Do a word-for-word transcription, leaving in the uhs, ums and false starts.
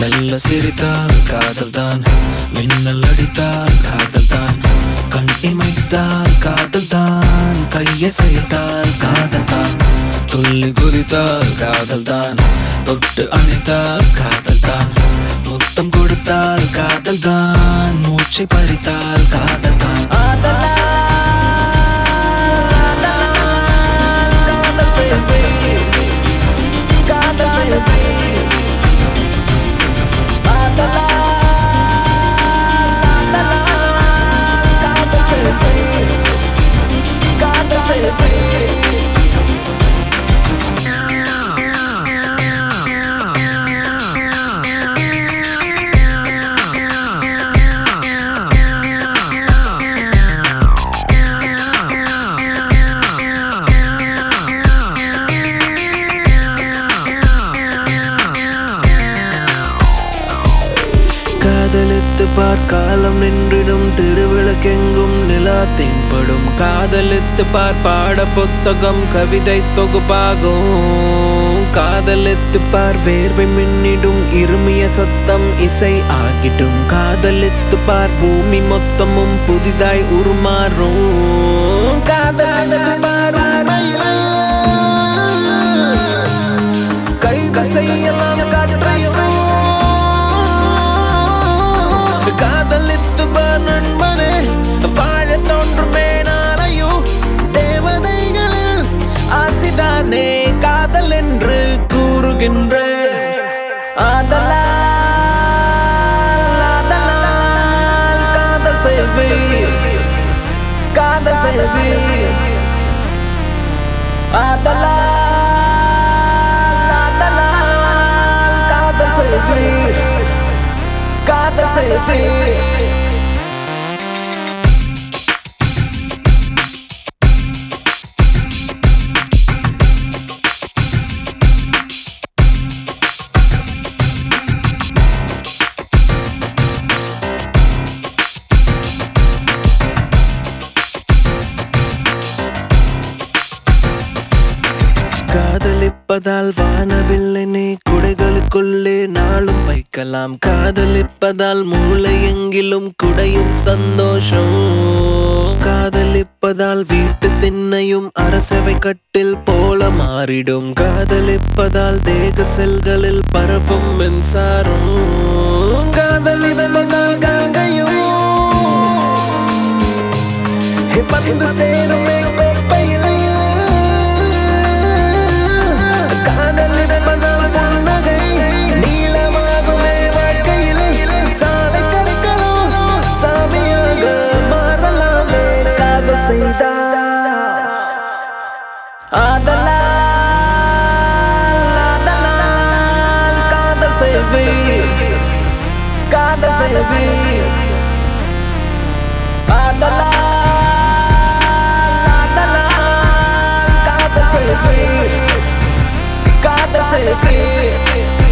மெல்ல சிரித்தால் காதல்தான், மின்னல் அடித்தால் காதல்தான், கண் இமைத்தால் காதல்தான், கையசைத்தால் காதல்தான், துள்ளி குதித்தால் காதல்தான், தொட்டு அணைத்தால் காதல்தான், முத்தம் கொடுத்தால் காதல்தான், மூச்சை பறித்தால் காதல்தான். காதலித்து பார் காலம் நின்றிடும், திருவிளக்கெங்கும் நிலா தென்படும். காதலித்து பார் பாட புத்தகம் கவிதை தொகுப்பாகும். காதலித்து பார் வேர்வை மின்னிடும், இருமிய சத்தம் இசை ஆகிடும். காதலித்து பார் பூமி மொத்தமும் புதிதாய் உருமாறும். காதலித்து பார் கைது செய்யலாம் காற்றையும். காதலித்து பார் நண்பனே, வாழ தோன்றுமே நாளையும். தேவதைகளில் ஆசிதானே காதல் என்று கூறுகின்ற. ஆதலால் ஆதலால் காதல் செய்வீர், காதல் செய்வீர். ஆதலால் ஆதலால் காதல் செய்வீர், காதல் செய்வீர். காதலிப்பதால் வானவில்லை குடைகளுக்குள்ளே நாளும் வைக்கலாம். காதலிப்பதால் மூளை எங்கிலும் குடையும் சந்தோஷம். காதலிப்பதால் வீட்டு திண்ணையும் அரசவை கட்டில் போல மாறிடும். காதலிப்பதால் தேக செல்களில் பரவும் மின்சாரம். காதலிப்பதால் கங்கையும் வந்து சேருமே கோப்பையில். ஆதலால் ஆதலால் காதல் செய்வீர், காதல் செய்வீர். ஆதலால் ஆதலால் காதல் செய்வீர், காதல் செய்வீர்.